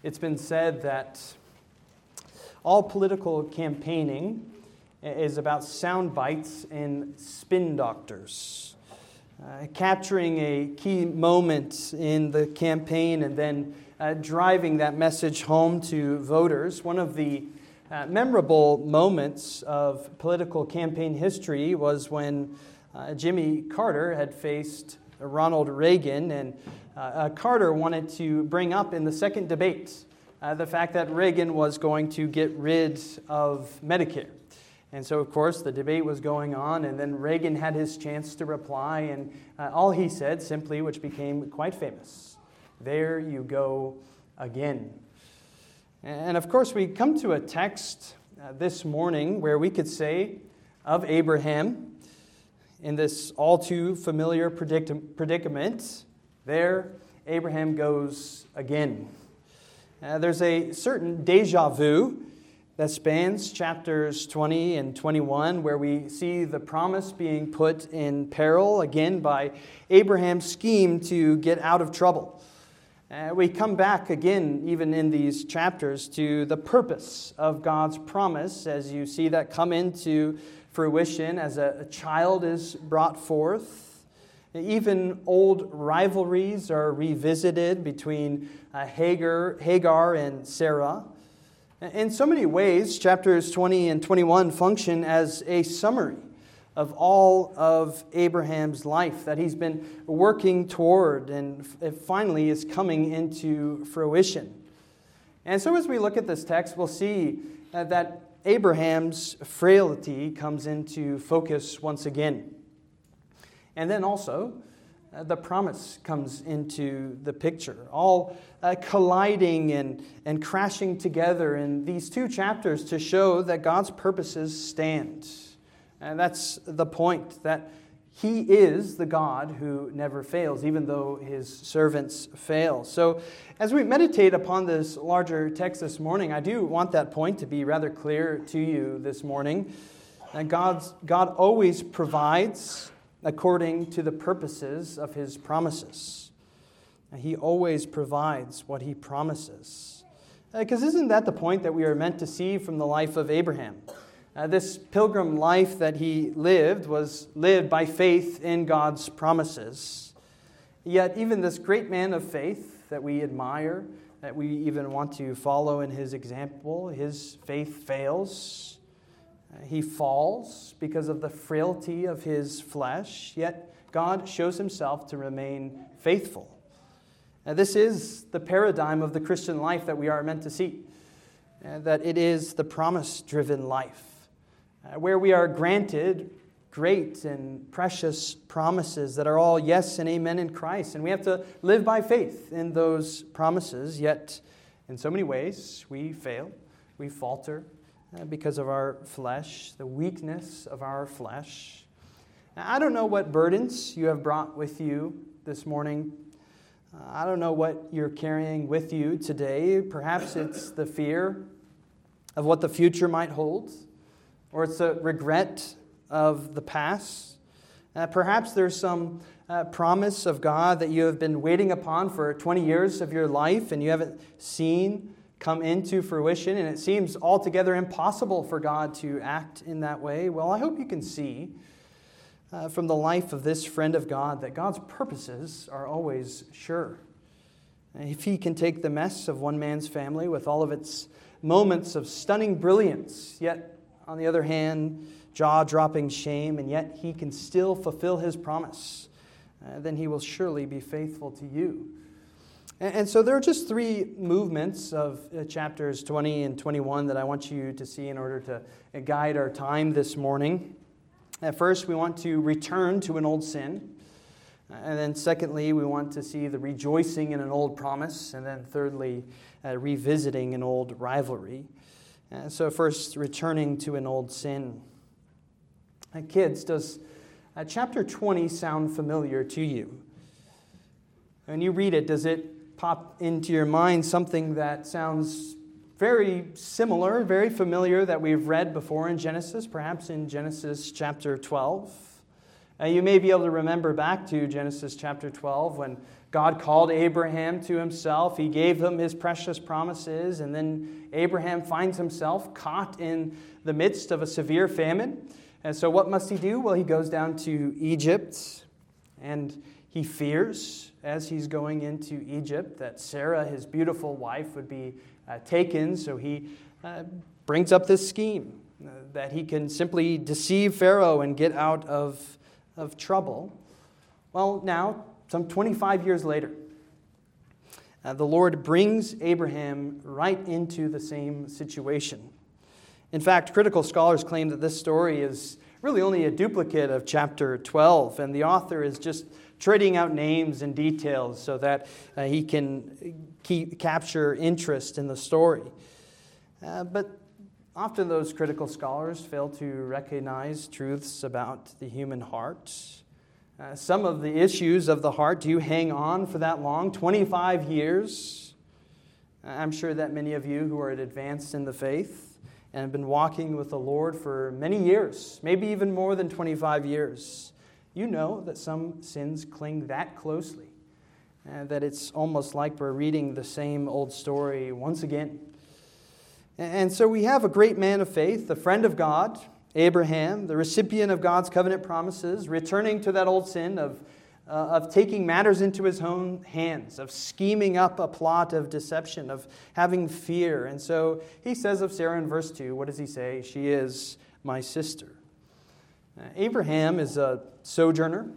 It's been said that all political campaigning is about sound bites and spin doctors, capturing a key moment in the campaign and then driving that message home to voters. One of the memorable moments of political campaign history was when Jimmy Carter had faced Ronald Reagan, and Carter wanted to bring up in the second debate the fact that Reagan was going to get rid of Medicare. And so, of course, the debate was going on, and then Reagan had his chance to reply, and all he said simply, which became quite famous, "There you go again." And of course, we come to a text this morning where we could say of Abraham, in this all too familiar predicament, there Abraham goes again. There's a certain déjà vu that spans chapters 20 and 21, where we see the promise being put in peril again by Abraham's scheme to get out of trouble. We come back again, even in these chapters, to the purpose of God's promise as you see that come into fruition as a child is brought forth. Even old rivalries are revisited between Hagar and Sarah. In so many ways, chapters 20 and 21 function as a summary of all of Abraham's life that he's been working toward, and it finally is coming into fruition. And so as we look at this text, we'll see that Abraham's frailty comes into focus once again. And then also, the promise comes into the picture, all colliding and crashing together in these two chapters to show that God's purposes stand. And that's the point, that He is the God who never fails, even though His servants fail. So as we meditate upon this larger text this morning, I do want that point to be rather clear to you this morning. That God always provides according to the purposes of His promises. He always provides what He promises. Because isn't that the point that we are meant to see from the life of Abraham? This pilgrim life that he lived was lived by faith in God's promises. Yet even this great man of faith that we admire, that we even want to follow in his example, his faith fails. He falls because of the frailty of his flesh, yet God shows Himself to remain faithful. This is the paradigm of the Christian life that we are meant to see, that it is the promise-driven life, where we are granted great and precious promises that are all yes and amen in Christ. And we have to live by faith in those promises, yet in so many ways we fail, we falter because of our flesh, the weakness of our flesh. Now, I don't know what burdens you have brought with you this morning. I don't know what you're carrying with you today. Perhaps it's the fear of what the future might hold, or it's a regret of the past. Perhaps there's some promise of God that you have been waiting upon for 20 years of your life and you haven't seen come into fruition, and it seems altogether impossible for God to act in that way. Well, I hope you can see from the life of this friend of God that God's purposes are always sure. If He can take the mess of one man's family with all of its moments of stunning brilliance, yet on the other hand, jaw-dropping shame, and yet He can still fulfill His promise, then He will surely be faithful to you. And so there are just three movements of chapters 20 and 21 that I want you to see in order to guide our time this morning. At first, we want to return to an old sin. And then secondly, we want to see the rejoicing in an old promise. And then thirdly, revisiting an old rivalry. So first, returning to an old sin. Kids, does chapter 20 sound familiar to you? When you read it, does it pop into your mind something that sounds very similar, very familiar that we've read before in Genesis, perhaps in Genesis chapter 12? You may be able to remember back to Genesis chapter 12 when God called Abraham to himself. He gave him his precious promises, and then Abraham finds himself caught in the midst of a severe famine. And so what must he do? Well, he goes down to Egypt, and he fears as he's going into Egypt that Sarah, his beautiful wife, would be taken. So he brings up this scheme that he can simply deceive Pharaoh and get out of trouble. Well, now, some 25 years later, the Lord brings Abraham right into the same situation. In fact, critical scholars claim that this story is really only a duplicate of chapter 12, and the author is just trading out names and details so that he can capture interest in the story. But often those critical scholars fail to recognize truths about the human heart. Some of the issues of the heart do hang on for that long, 25 years. I'm sure that many of you who are advanced in the faith and have been walking with the Lord for many years, maybe even more than 25 years, you know that some sins cling that closely, that it's almost like we're reading the same old story once again. And so we have a great man of faith, the friend of God, Abraham, the recipient of God's covenant promises, returning to that old sin of taking matters into his own hands, of scheming up a plot of deception, of having fear. And so he says of Sarah in verse 2, what does he say? She is my sister. Abraham is a sojourner.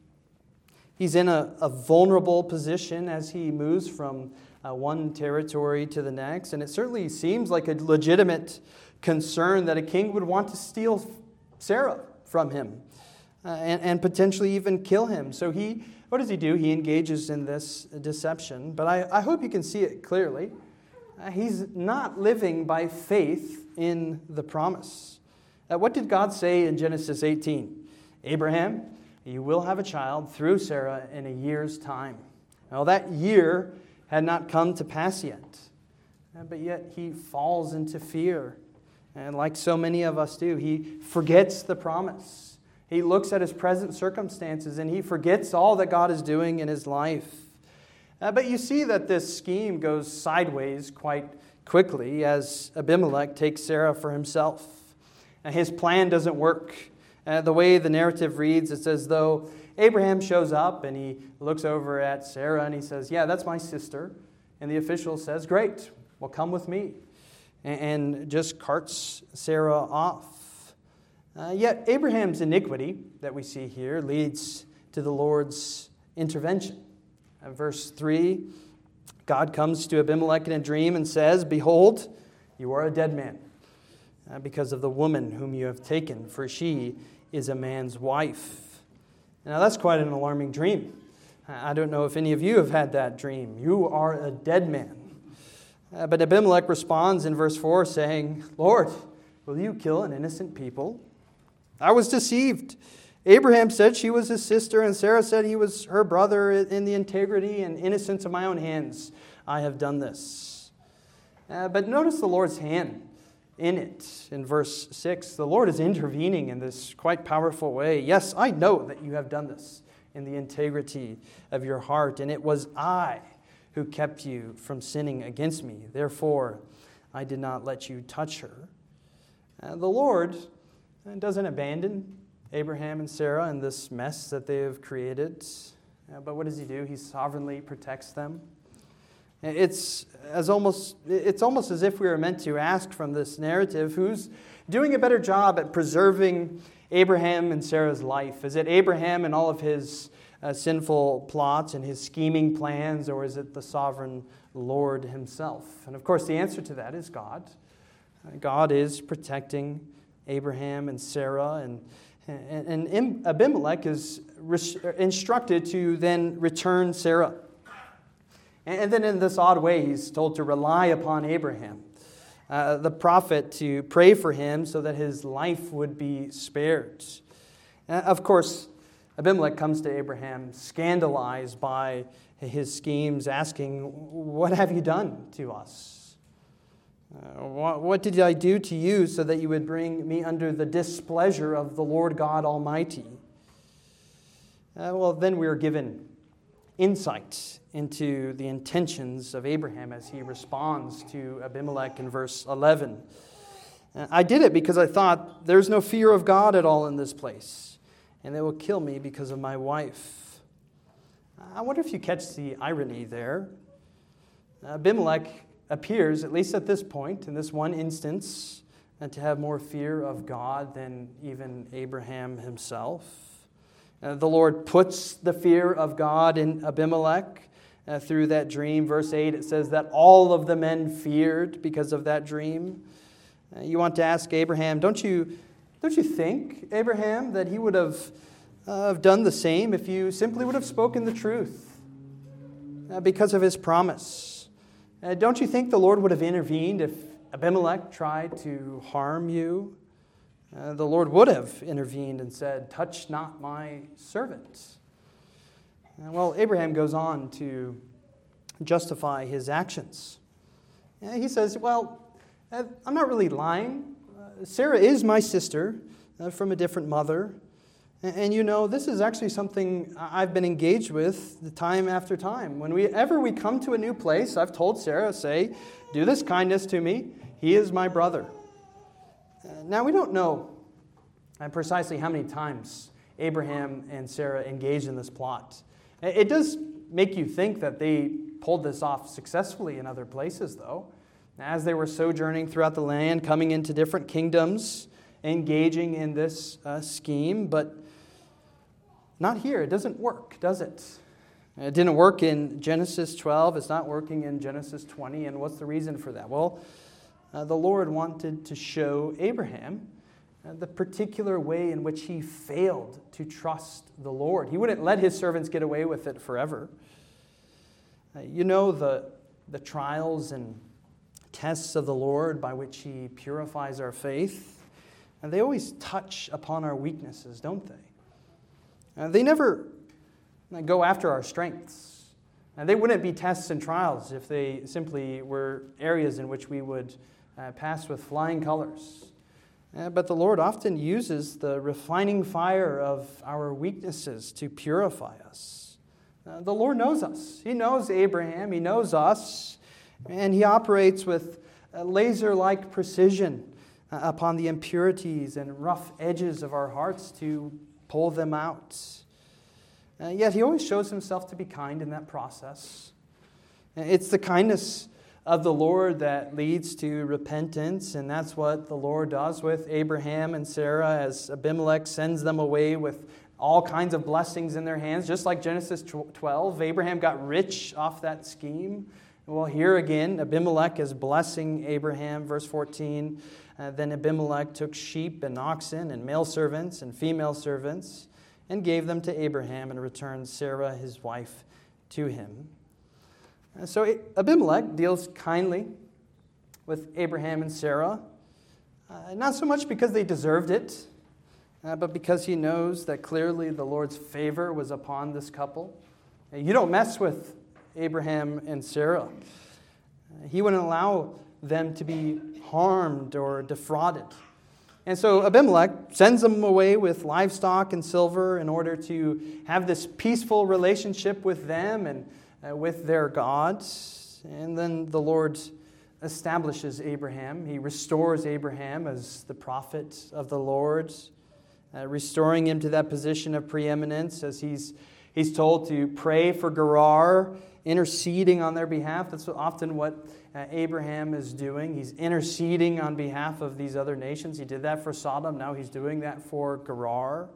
He's in a vulnerable position as he moves from one territory to the next. And it certainly seems like a legitimate concern that a king would want to steal Sarah from him and potentially even kill him. So what does he do? He engages in this deception. But I hope you can see it clearly. He's not living by faith in the promise. What did God say in Genesis 18? Abraham, you will have a child through Sarah in a year's time. Now that year had not come to pass yet. But yet he falls into fear. And like so many of us do, he forgets the promise. He looks at his present circumstances and he forgets all that God is doing in his life. But you see that this scheme goes sideways quite quickly as Abimelech takes Sarah for himself. His plan doesn't work. The way the narrative reads, it's as though Abraham shows up and he looks over at Sarah and he says, yeah, that's my sister. And the official says, great, well, come with me. And just carts Sarah off. Yet Abraham's iniquity that we see here leads to the Lord's intervention. Verse 3, God comes to Abimelech in a dream and says, behold, you are a dead man because of the woman whom you have taken, for she is a man's wife. Now that's quite an alarming dream. I don't know if any of you have had that dream. You are a dead man. But Abimelech responds in verse 4 saying, Lord, will you kill an innocent people? I was deceived. Abraham said she was his sister, and Sarah said he was her brother. In the integrity and innocence of my own hands, I have done this. But notice the Lord's hand in it. In verse 6, the Lord is intervening in this quite powerful way. Yes, I know that you have done this in the integrity of your heart, and it was I who kept you from sinning against me. Therefore, I did not let you touch her. The Lord doesn't abandon Abraham and Sarah in this mess that they have created. But what does he do? He sovereignly protects them. It's almost as if we were meant to ask from this narrative, who's doing a better job at preserving Abraham and Sarah's life? Is it Abraham and all of his sinful plots and his scheming plans, or is it the sovereign Lord himself? And of course, the answer to that is God. God is protecting Abraham and Sarah, and Abimelech is instructed to then return Sarah. And then in this odd way, he's told to rely upon Abraham, the prophet, to pray for him so that his life would be spared. Of course, Abimelech comes to Abraham scandalized by his schemes, asking, what have you done to us? What did I do to you so that you would bring me under the displeasure of the Lord God Almighty? Well, then we are given insight into the intentions of Abraham as he responds to Abimelech in verse 11. I did it because I thought, there's no fear of God at all in this place, and they will kill me because of my wife. I wonder if you catch the irony there. Abimelech appears, at least at this point, in this one instance, to have more fear of God than even Abraham himself. The Lord puts the fear of God in Abimelech through that dream. Verse 8, it says that all of the men feared because of that dream. You want to ask Abraham, don't you think, Abraham, that he would have done the same if you simply would have spoken the truth because of his promise? Don't you think the Lord would have intervened if Abimelech tried to harm you? The Lord would have intervened and said, touch not my servant. Well, Abraham goes on to justify his actions. He says, well, I'm not really lying. Sarah is my sister from a different mother. And you know, this is actually something I've been engaged with time after time. Whenever we come to a new place, I've told Sarah, say, do this kindness to me. He is my brother. Now, we don't know precisely how many times Abraham and Sarah engaged in this plot. It does make you think that they pulled this off successfully in other places, though. As they were sojourning throughout the land, coming into different kingdoms, engaging in this scheme, but not here. It doesn't work, does it? It didn't work in Genesis 12. It's not working in Genesis 20. And what's the reason for that? Well, the Lord wanted to show Abraham the particular way in which he failed to trust the Lord. He wouldn't let his servants get away with it forever. You know the trials and tests of the Lord by which he purifies our faith, and they always touch upon our weaknesses, don't they? They never go after our strengths. They wouldn't be tests and trials if they simply were areas in which we would pass with flying colors. But the Lord often uses the refining fire of our weaknesses to purify us. The Lord knows us. He knows Abraham. He knows us. And he operates with laser-like precision upon the impurities and rough edges of our hearts to pull them out. Yet he always shows himself to be kind in that process. It's the kindness of the Lord that leads to repentance, and that's what the Lord does with Abraham and Sarah as Abimelech sends them away with all kinds of blessings in their hands. Just like Genesis 12, Abraham got rich off that scheme. Well, here again, Abimelech is blessing Abraham. Verse 14, then Abimelech took sheep and oxen and male servants and female servants and gave them to Abraham and returned Sarah, his wife, to him. So Abimelech deals kindly with Abraham and Sarah, not so much because they deserved it, but because he knows that clearly the Lord's favor was upon this couple. You don't mess with Abraham and Sarah. He wouldn't allow them to be harmed or defrauded. And so Abimelech sends them away with livestock and silver in order to have this peaceful relationship with them and with their God. And then the Lord establishes Abraham. He restores Abraham as the prophet of the Lord, restoring him to that position of preeminence as he's told to pray for Gerar, interceding on their behalf. That's often what Abraham is doing. He's interceding on behalf of these other nations. He did that for Sodom. Now he's doing that for Gerar.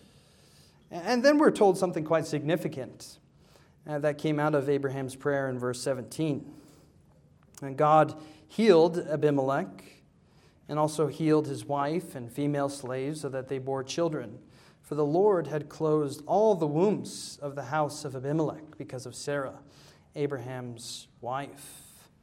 And then we're told something quite significant that came out of Abraham's prayer in verse 17. And God healed Abimelech and also healed his wife and female slaves so that they bore children. For the Lord had closed all the wombs of the house of Abimelech because of Sarah, Abraham's wife.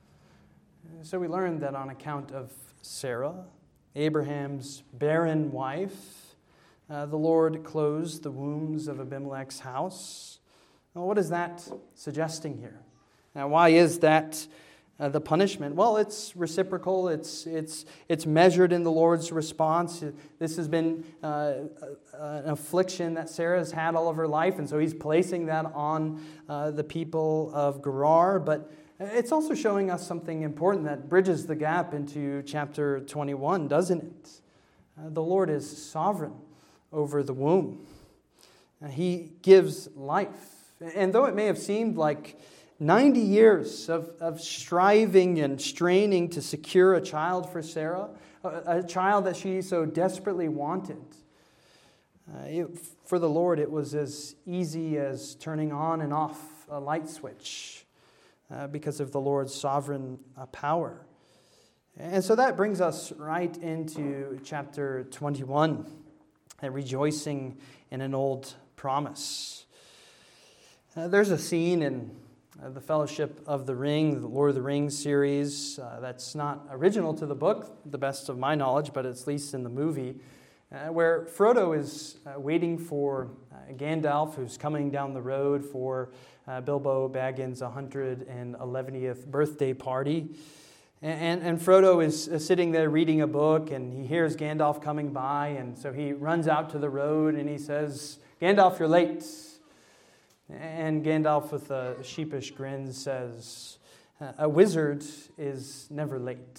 So we learned that on account of Sarah, Abraham's barren wife, the Lord closed the wombs of Abimelech's house. Now, what is that suggesting here? Now, why is that the punishment? Well, it's reciprocal. It's measured in the Lord's response. This has been an affliction that Sarah has had all of her life, and so he's placing that on the people of Gerar. But it's also showing us something important that bridges the gap into chapter 21, doesn't it? The Lord is sovereign over the womb. He gives life. And though it may have seemed like 90 years of striving and straining to secure a child for Sarah, a child that she so desperately wanted, for the Lord it was as easy as turning on and off a light switch because of the Lord's sovereign power. And so that brings us right into chapter 21, rejoicing in an old promise. There's a scene in the Fellowship of the Ring, the Lord of the Rings series, that's not original to the book, the best of my knowledge, but it's at least in the movie, where Frodo is waiting for Gandalf, who's coming down the road for Bilbo Baggins' 111th birthday party. And Frodo is sitting there reading a book, and he hears Gandalf coming by, and so he runs out to the road, and he says, "Gandalf, you're late." And Gandalf, with a sheepish grin, says, "A wizard is never late,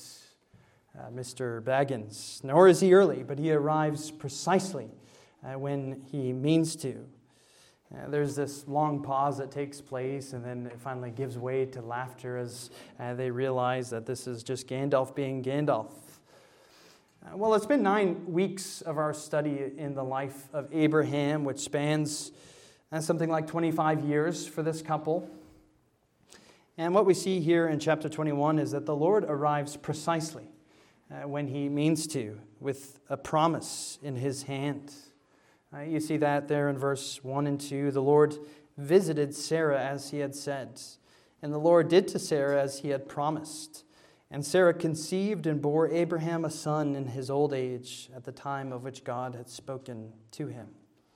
Mr. Baggins, nor is he early, but he arrives precisely when he means to." There's this long pause that takes place, and then it finally gives way to laughter as they realize that this is just Gandalf being Gandalf. Well, it's been 9 weeks of our study in the life of Abraham, which spans something like 25 years for this couple. And what we see here in chapter 21 is that the Lord arrives precisely when he means to, with a promise in his hand. You see that there in verse 1 and 2. The Lord visited Sarah as he had said, and the Lord did to Sarah as he had promised. And Sarah conceived and bore Abraham a son in his old age at the time of which God had spoken to him.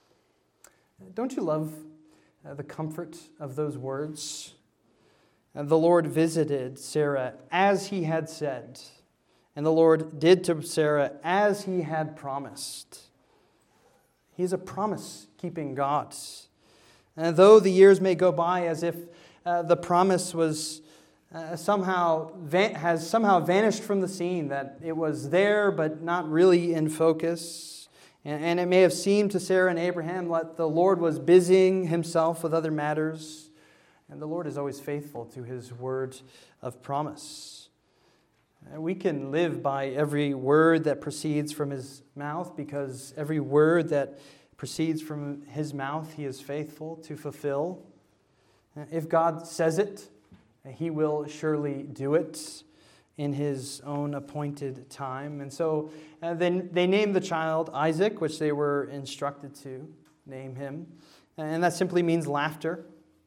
Don't you love the comfort of those words? The Lord visited Sarah as he had said, and the Lord did to Sarah as he had promised. He's a promise-keeping God. And though the years may go by as if the promise was has somehow vanished from the scene, that it was there but not really in focus, and it may have seemed to Sarah and Abraham that the Lord was busying himself with other matters, and the Lord is always faithful to his word of promise. We can live by every word that proceeds from his mouth, because every word that proceeds from his mouth he is faithful to fulfill. If God says it, he will surely do it in his own appointed time. And so then they named the child Isaac, which they were instructed to name him. And that simply means laughter.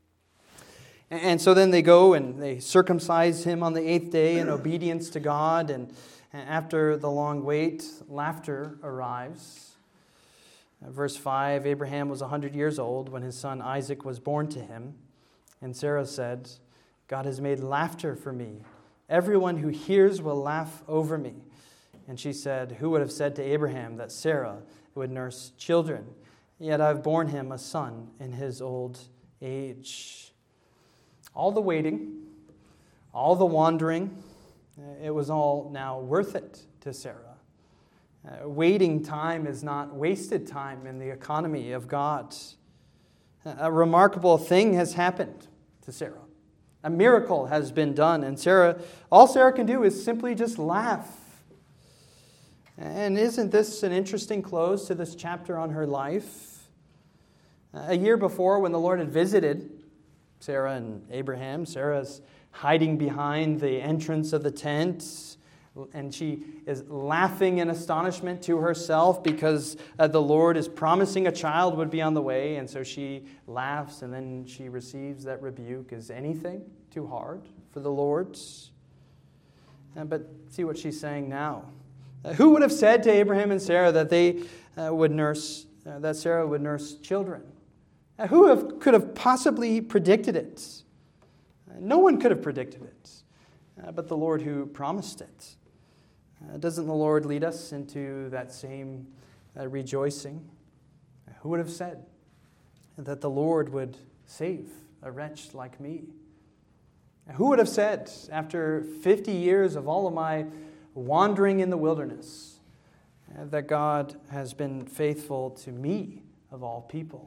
And so then they go and they circumcise him on the 8th day in obedience to God. And after the long wait, laughter arrives. Verse 5, Abraham was 100 years old when his son Isaac was born to him. And Sarah said, "God has made laughter for me. Everyone who hears will laugh over me." And she said, "Who would have said to Abraham that Sarah would nurse children? Yet I've borne him a son in his old age." All the waiting, all the wandering, it was all now worth it to Sarah. Waiting time is not wasted time in the economy of God. A remarkable thing has happened to Sarah. A miracle has been done, and all Sarah can do is simply just laugh. And isn't this an interesting close to this chapter on her life? A year before, when the Lord had visited Sarah and Abraham, Sarah's hiding behind the entrance of the tent, and she is laughing in astonishment to herself because the Lord is promising a child would be on the way, and so she laughs, and then she receives that rebuke. Is anything too hard for the Lord? But see what she's saying now. Who would have said to Abraham and Sarah that that Sarah would nurse children? Could have possibly predicted it? No one could have predicted it. but the Lord who promised it. Doesn't the Lord lead us into that same rejoicing? Who would have said that the Lord would save a wretch like me? Who would have said, after 50 years of all of my wandering in the wilderness, that God has been faithful to me of all people?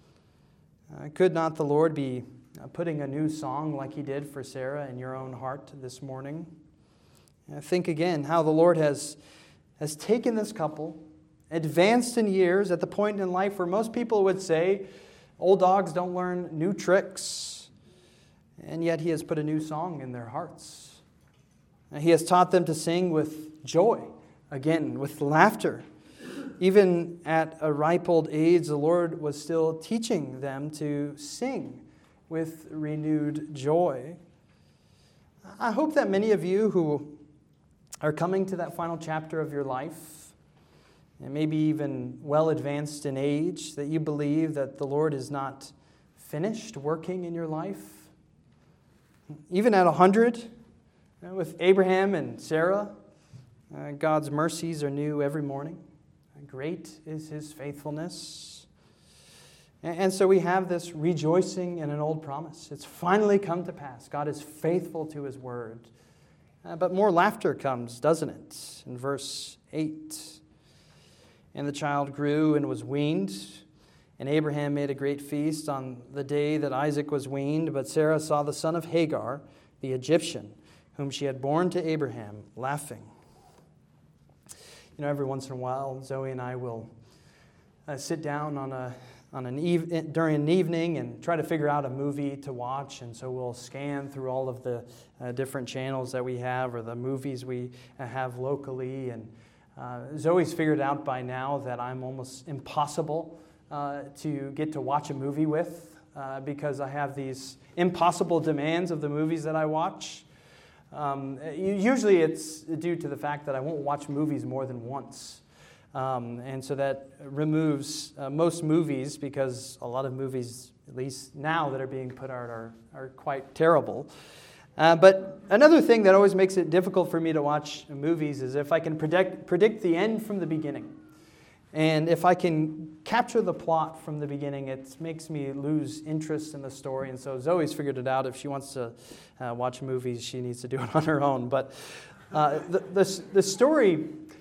Could not the Lord be putting a new song like He did for Sarah in your own heart this morning? Think again how the Lord has taken this couple, advanced in years at the point in life where most people would say, old dogs don't learn new tricks. And yet He has put a new song in their hearts. He has taught them to sing with joy, again, with laughter. Even at a ripe old age, the Lord was still teaching them to sing with renewed joy. I hope that many of you who are coming to that final chapter of your life, and maybe even well advanced in age, that you believe that the Lord is not finished working in your life. Even at 100, with Abraham and Sarah, God's mercies are new every morning. Great is His faithfulness. And so we have this rejoicing in an old promise. It's finally come to pass. God is faithful to His word. But more laughter comes, doesn't it? In verse 8. And the child grew and was weaned. And Abraham made a great feast on the day that Isaac was weaned. But Sarah saw the son of Hagar, the Egyptian, whom she had borne to Abraham, laughing. You know, every once in a while, Zoe and I will sit down during an evening and try to figure out a movie to watch. And so we'll scan through all of the different channels that we have or the movies we have locally. And Zoe's figured out by now that I'm almost impossible to get to watch a movie with because I have these impossible demands of the movies that I watch. Usually it's due to the fact that I won't watch movies more than once. And so that removes most movies, because a lot of movies, at least now that are being put out, are quite terrible. But another thing that always makes it difficult for me to watch movies is if I can predict the end from the beginning. And if I can capture the plot from the beginning, it makes me lose interest in the story. And so Zoe's figured it out. If she wants to watch movies, she needs to do it on her own. But the story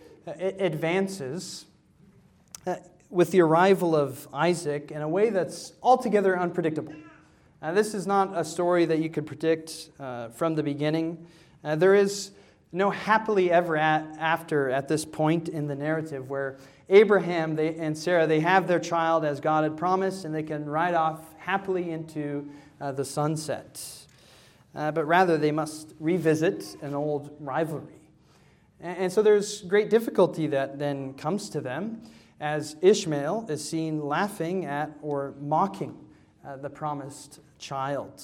advances with the arrival of Isaac in a way that's altogether unpredictable. This is not a story that you could predict from the beginning. There is no happily ever after at this point in the narrative where Abraham and Sarah, they have their child as God had promised, and they can ride off happily into the sunset. But rather, they must revisit an old rivalry. And so there's great difficulty that then comes to them as Ishmael is seen laughing at or mocking the promised child.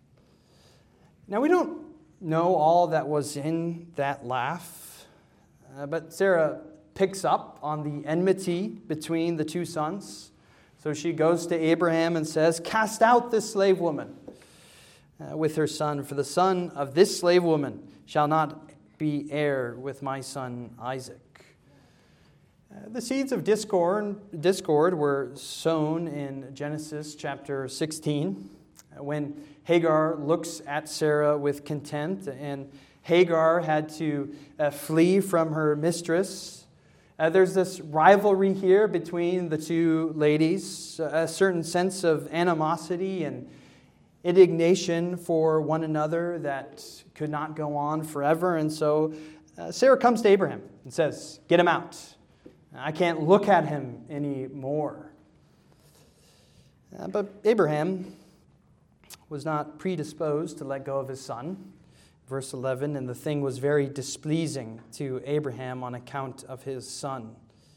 Now, we don't know all that was in that laugh, but Sarah picks up on the enmity between the two sons. So she goes to Abraham and says, "Cast out this slave woman with her son, for the son of this slave woman shall not be heir with my son Isaac." The seeds of discord were sown in Genesis chapter 16 when Hagar looks at Sarah with contempt, and Hagar had to flee from her mistress. There's this rivalry here between the two ladies, a certain sense of animosity and indignation for one another that could not go on forever. And so Sarah comes to Abraham and says, "Get him out. I can't look at him anymore." But Abraham was not predisposed to let go of his son. Verse 11, "And the thing was very displeasing to Abraham on account of his son."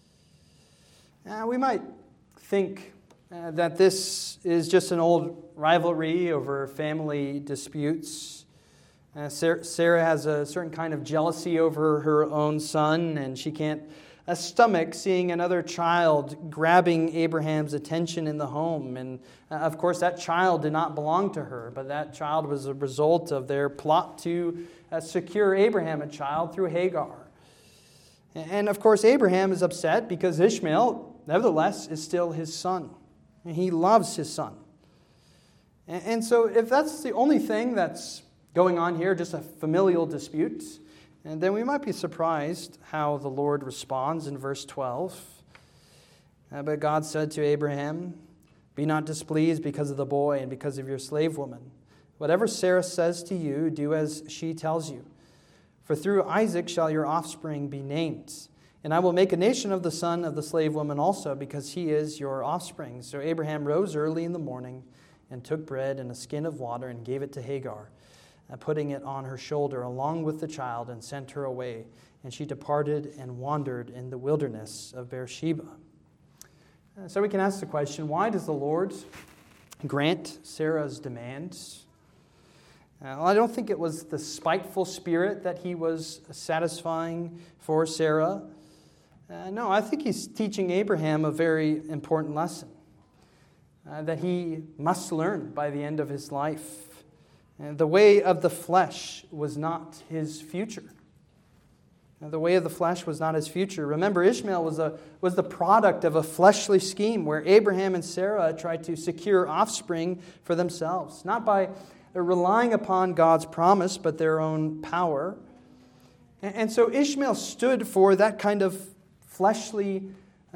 We might think that this is just an old rivalry over family disputes. Sarah has a certain kind of jealousy over her own son, and she can't stomach seeing another child grabbing Abraham's attention in the home. And of course, that child did not belong to her, but that child was a result of their plot to secure Abraham a child through Hagar. And of course, Abraham is upset because Ishmael, nevertheless, is still his son. He loves his son. And so if that's the only thing that's going on here, just a familial dispute, and then we might be surprised how the Lord responds in verse 12. But God said to Abraham, "Be not displeased because of the boy and because of your slave woman. Whatever Sarah says to you, do as she tells you. For through Isaac shall your offspring be named. And I will make a nation of the son of the slave woman also, because he is your offspring." So Abraham rose early in the morning and took bread and a skin of water and gave it to Hagar, putting it on her shoulder along with the child, and sent her away. And she departed and wandered in the wilderness of Beersheba. So we can ask the question, why does the Lord grant Sarah's demands? Well, I don't think it was the spiteful spirit that he was satisfying for Sarah. No, I think he's teaching Abraham a very important lesson that he must learn by the end of his life. The way of the flesh was not his future. The way of the flesh was not his future. Remember, Ishmael was the product of a fleshly scheme where Abraham and Sarah tried to secure offspring for themselves, not by relying upon God's promise, but their own power. And so Ishmael stood for that kind of fleshly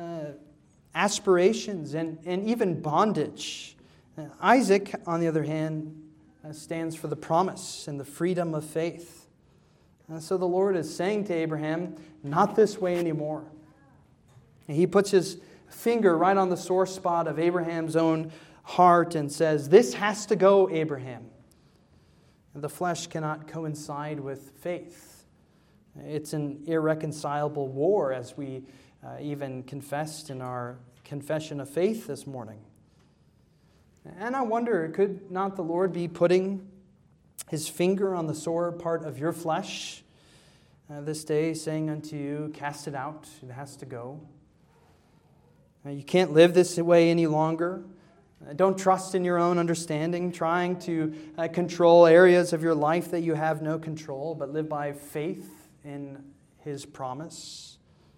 aspirations and even bondage. Isaac, on the other hand, stands for the promise and the freedom of faith. And so the Lord is saying to Abraham, not this way anymore. And he puts his finger right on the sore spot of Abraham's own heart and says, "This has to go, Abraham." The flesh cannot coincide with faith. It's an irreconcilable war, as we even confessed in our confession of faith this morning. And I wonder, could not the Lord be putting his finger on the sore part of your flesh this day, saying unto you, "Cast it out, it has to go. You can't live this way any longer. Don't trust in your own understanding, trying to control areas of your life that you have no control, but live by faith in his promise."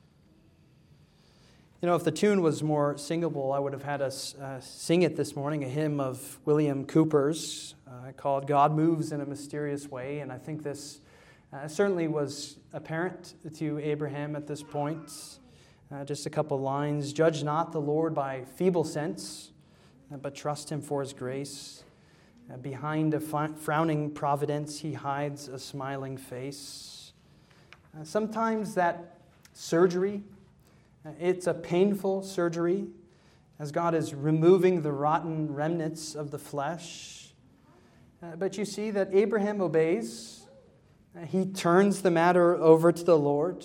You know, if the tune was more singable, I would have had us sing it this morning, a hymn of William Cowper's called "God Moves in a Mysterious Way." And I think this certainly was apparent to Abraham at this point. Just a couple lines. "Judge not the Lord by feeble sense, but trust him for his grace. Behind a frowning providence, he hides a smiling face." Sometimes that surgery, it's a painful surgery, as God is removing the rotten remnants of the flesh. But you see that Abraham obeys. He turns the matter over to the Lord.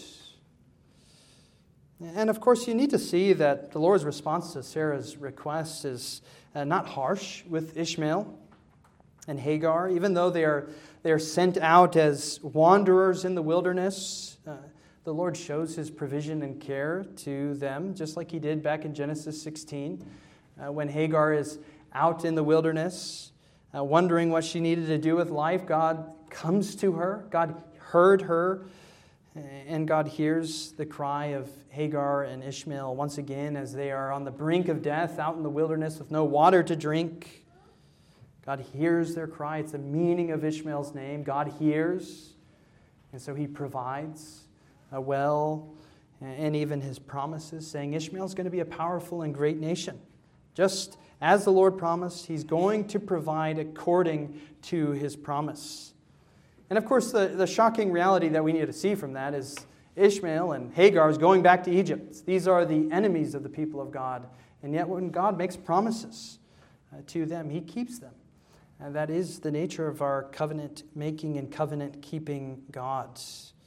And of course, you need to see that the Lord's response to Sarah's request is not harsh with Ishmael and Hagar. Even though they are sent out as wanderers in the wilderness, the Lord shows his provision and care to them, just like he did back in Genesis 16, when Hagar is out in the wilderness, wondering what she needed to do with life. God comes to her. God heard her, and God hears the cry of Hagar and Ishmael once again as they are on the brink of death, out in the wilderness with no water to drink. God hears their cry. It's the meaning of Ishmael's name. God hears, and so he provides a well and even his promises, saying Ishmael's going to be a powerful and great nation. Just as the Lord promised, he's going to provide according to his promise. And of course, the shocking reality that we need to see from that is Ishmael and Hagar is going back to Egypt. These are the enemies of the people of God. And yet when God makes promises to them, he keeps them. And that is the nature of our covenant-making and covenant-keeping God.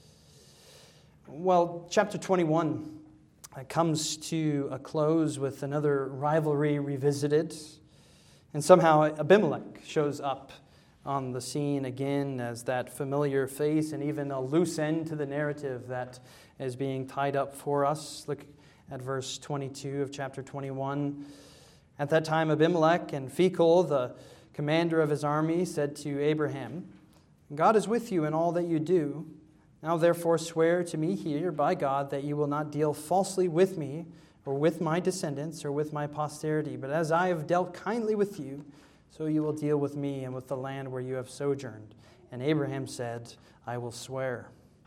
Well, chapter 21 comes to a close with another rivalry revisited. And somehow Abimelech shows up on the scene again as that familiar face and even a loose end to the narrative that is being tied up for us. Look at verse 22 of chapter 21. At that time Abimelech and Phicol, the commander of his army, said to Abraham, God is with you in all that you do. Now therefore swear to me here by God that you will not deal falsely with me, or with my descendants, or with my posterity. But as I have dealt kindly with you, so you will deal with me and with the land where you have sojourned. And Abraham said, I will swear.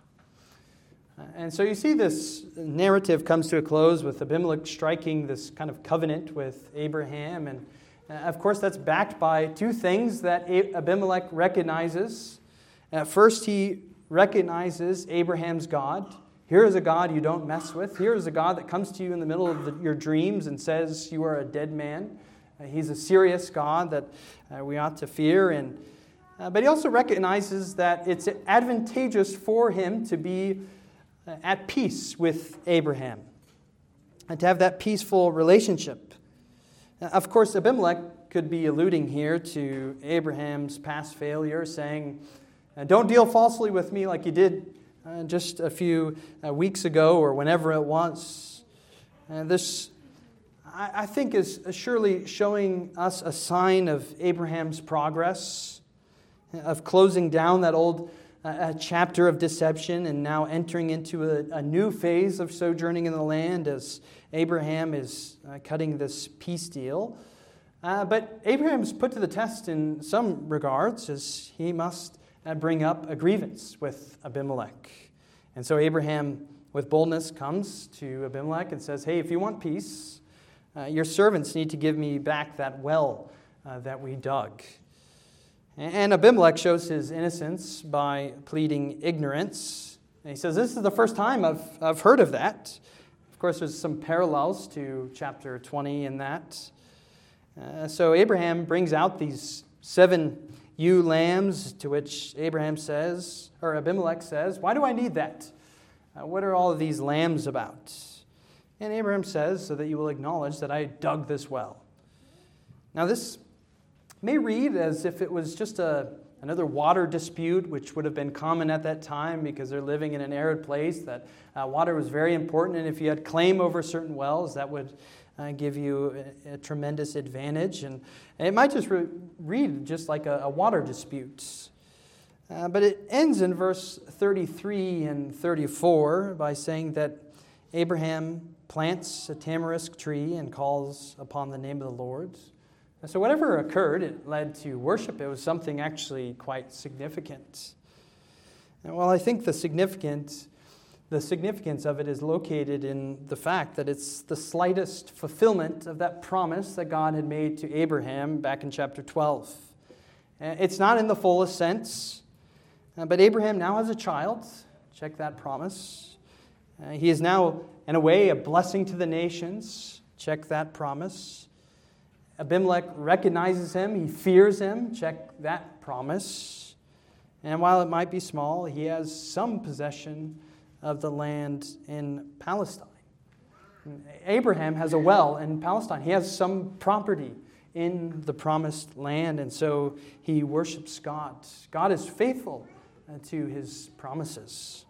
And so you see this narrative comes to a close with Abimelech striking this kind of covenant with Abraham. And of course, that's backed by two things that Abimelech recognizes. First, he recognizes Abraham's God. Here is a God you don't mess with. Here is a God that comes to you in the middle of your dreams and says you are a dead man. He's a serious God that we ought to fear. But he also recognizes that it's advantageous for him to be at peace with Abraham and to have that peaceful relationship. Of course, Abimelech could be alluding here to Abraham's past failure, saying, don't deal falsely with me like you did just a few weeks ago or whenever it was. This, I think, is surely showing us a sign of Abraham's progress, of closing down that old chapter of deception and now entering into a new phase of sojourning in the land as Abraham is cutting this peace deal. But Abraham is put to the test in some regards, as he must bring up a grievance with Abimelech. And so Abraham, with boldness, comes to Abimelech and says, hey, if you want peace, your servants need to give me back that well that we dug. And Abimelech shows his innocence by pleading ignorance. And he says, this is the first time I've heard of that. Of course, there's some parallels to chapter 20 in that. So Abraham brings out these 7 ewe lambs, to which Abimelech says, why do I need that? What are all of these lambs about? And Abraham says, so that you will acknowledge that I dug this well. Now this may read as if it was just another water dispute, which would have been common at that time because they're living in an arid place, that water was very important, and if you had claim over certain wells, that would give you a tremendous advantage. And it might just read just like a water dispute. But it ends in verse 33 and 34 by saying that Abraham plants a tamarisk tree and calls upon the name of the Lord. So whatever occurred, it led to worship. It was something actually quite significant. And well, I think the significance of it is located in the fact that it's the slightest fulfillment of that promise that God had made to Abraham back in chapter 12. It's not in the fullest sense, but Abraham now has a child. Check that promise. He is now, in a way, a blessing to the nations. Check that promise. Abimelech recognizes him. He fears him. Check that promise. And while it might be small, he has some possession of the land in Palestine. Abraham has a well in Palestine. He has some property in the promised land, and so he worships God. God is faithful to his promises.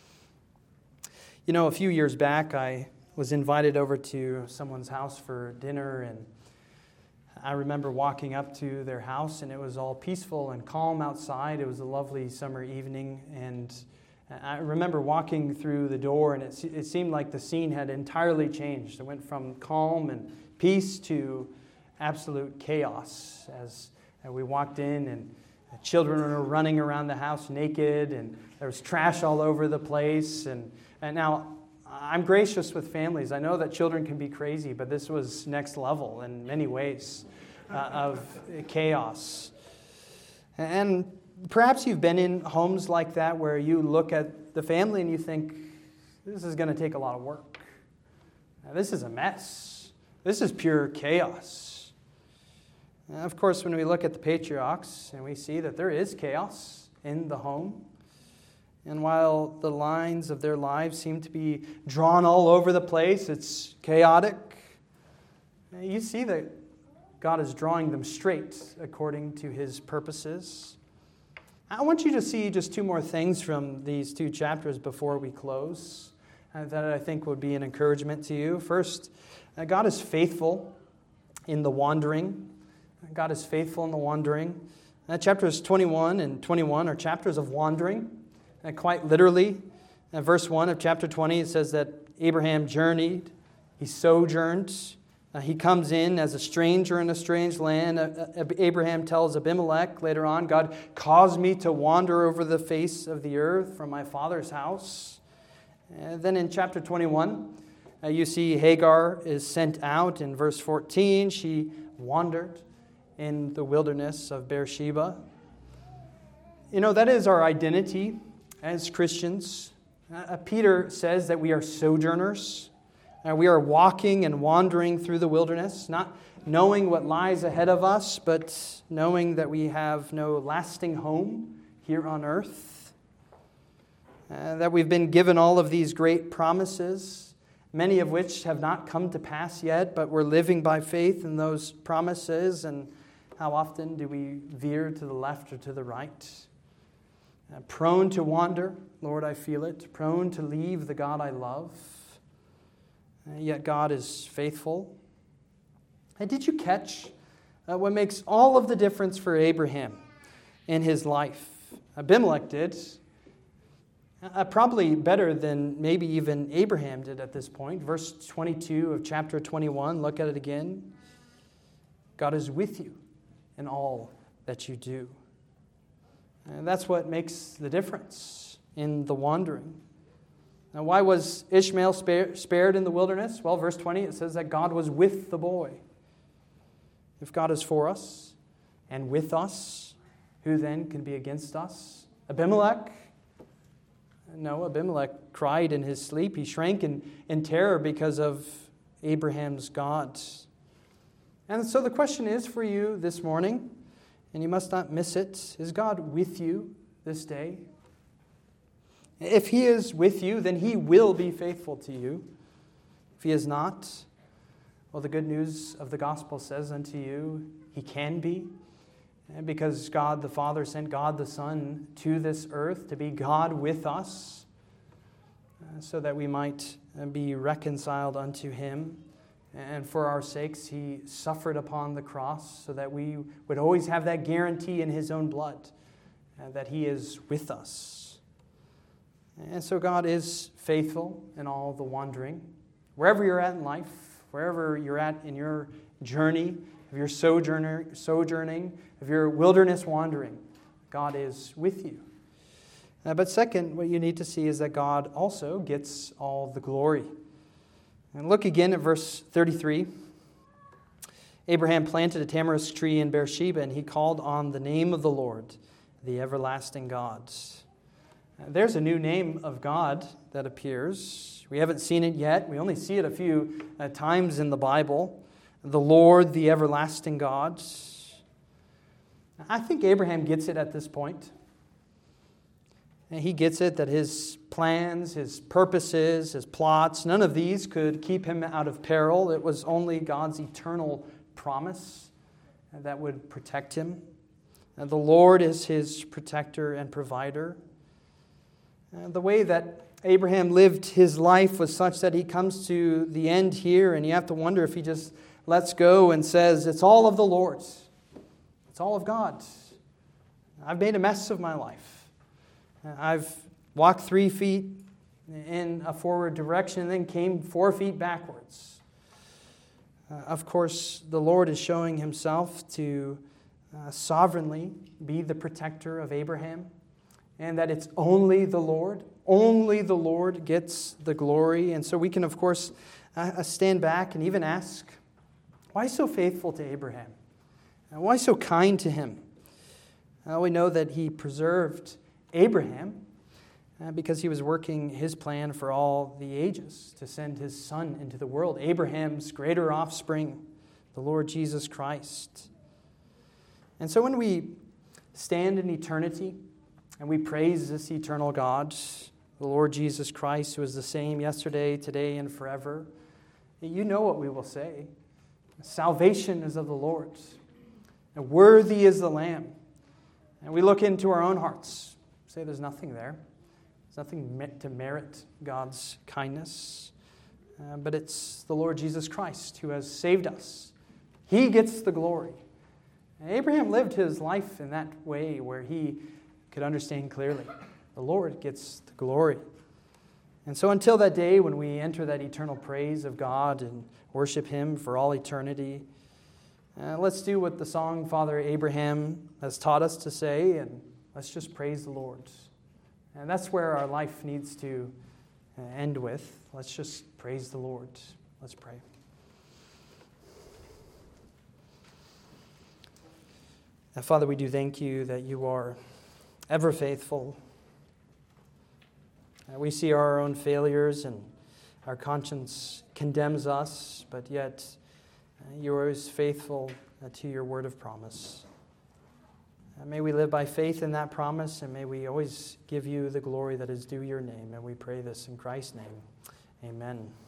You know, a few years back, I was invited over to someone's house for dinner, and I remember walking up to their house, and it was all peaceful and calm outside. It was a lovely summer evening, and I remember walking through the door, and it seemed like the scene had entirely changed. It went from calm and peace to absolute chaos as we walked in, and children were running around the house naked, and there was trash all over the place. And now, I'm gracious with families. I know that children can be crazy, but this was next level in many ways of chaos. And perhaps you've been in homes like that where you look at the family and you think, this is going to take a lot of work. Now, this is a mess. This is pure chaos. And of course, when we look at the patriarchs and we see that there is chaos in the home, and while the lines of their lives seem to be drawn all over the place, it's chaotic, you see that God is drawing them straight according to his purposes. I want you to see just 2 more things from these 2 chapters before we close that I think would be an encouragement to you. First, God is faithful in the wandering. God is faithful in the wandering. Chapters 21 and 21 are chapters of wandering, quite literally. Verse 1 of chapter 20, it says that Abraham journeyed, he sojourned, he comes in as a stranger in a strange land. Abraham tells Abimelech later on, God caused me to wander over the face of the earth from my father's house. And then in chapter 21, you see Hagar is sent out. In verse 14, she wandered in the wilderness of Beersheba. You know, that is our identity as Christians. Peter says that we are sojourners. We are walking and wandering through the wilderness, not knowing what lies ahead of us, but knowing that we have no lasting home here on earth. That we've been given all of these great promises, many of which have not come to pass yet, but we're living by faith in those promises. And how often do we veer to the left or to the right? Prone to wander, Lord, I feel it. Prone to leave the God I love. Yet God is faithful. And did you catch what makes all of the difference for Abraham in his life? Abimelech did. Probably better than maybe even Abraham did at this point. Verse 22 of chapter 21, look at it again. God is with you in all that you do. And that's what makes the difference in the wandering. Now, why was Ishmael spared in the wilderness? Well, verse 20, it says that God was with the boy. If God is for us and with us, who then can be against us? Abimelech? No, Abimelech cried in his sleep. He shrank in terror because of Abraham's God. And so the question is for you this morning, and you must not miss it, is God with you this day? If He is with you, then He will be faithful to you. If He is not, well, the good news of the gospel says unto you, He can be. And because God the Father sent God the Son to this earth to be God with us, so that we might be reconciled unto Him. And for our sakes, He suffered upon the cross so that we would always have that guarantee in His own blood that He is with us. And so God is faithful in all the wandering. Wherever you're at in life, wherever you're at in your journey, of your sojourning, of your wilderness wandering, God is with you. But second, what you need to see is that God also gets all the glory. And look again at verse 33. Abraham planted a tamarisk tree in Beersheba, and he called on the name of the Lord, the everlasting God. There's a new name of God that appears. We haven't seen it yet. We only see it a few times in the Bible. The Lord, the everlasting God. I think Abraham gets it at this point. And he gets it that his plans, his purposes, his plots, none of these could keep him out of peril. It was only God's eternal promise that would protect him. And the Lord is his protector and provider. The way that Abraham lived his life was such that he comes to the end here, and you have to wonder if he just lets go and says, it's all of the Lord's. It's all of God. I've made a mess of my life. I've walked 3 feet in a forward direction and then came 4 feet backwards. Of course, the Lord is showing Himself to sovereignly be the protector of Abraham, and that it's only the Lord gets the glory. And so we can, of course, stand back and even ask, why so faithful to Abraham? Why so kind to him? We know that He preserved Abraham because He was working His plan for all the ages to send His Son into the world, Abraham's greater offspring, the Lord Jesus Christ. And so when we stand in eternity and we praise this eternal God, the Lord Jesus Christ, who is the same yesterday, today, and forever, you know what we will say. Salvation is of the Lord, and worthy is the Lamb. And we look into our own hearts, say there's nothing there. There's nothing to merit God's kindness. But it's the Lord Jesus Christ who has saved us. He gets the glory. Abraham lived his life in that way where he could understand clearly. The Lord gets the glory. And so until that day when we enter that eternal praise of God and worship Him for all eternity, let's do what the song Father Abraham has taught us to say, and let's just praise the Lord. And that's where our life needs to end with. Let's just praise the Lord. Let's pray. And Father, we do thank you that you are ever faithful. We see our own failures and our conscience condemns us, but yet you are always faithful to your word of promise. May we live by faith in that promise, and may we always give you the glory that is due your name. And we pray this in Christ's name. Amen.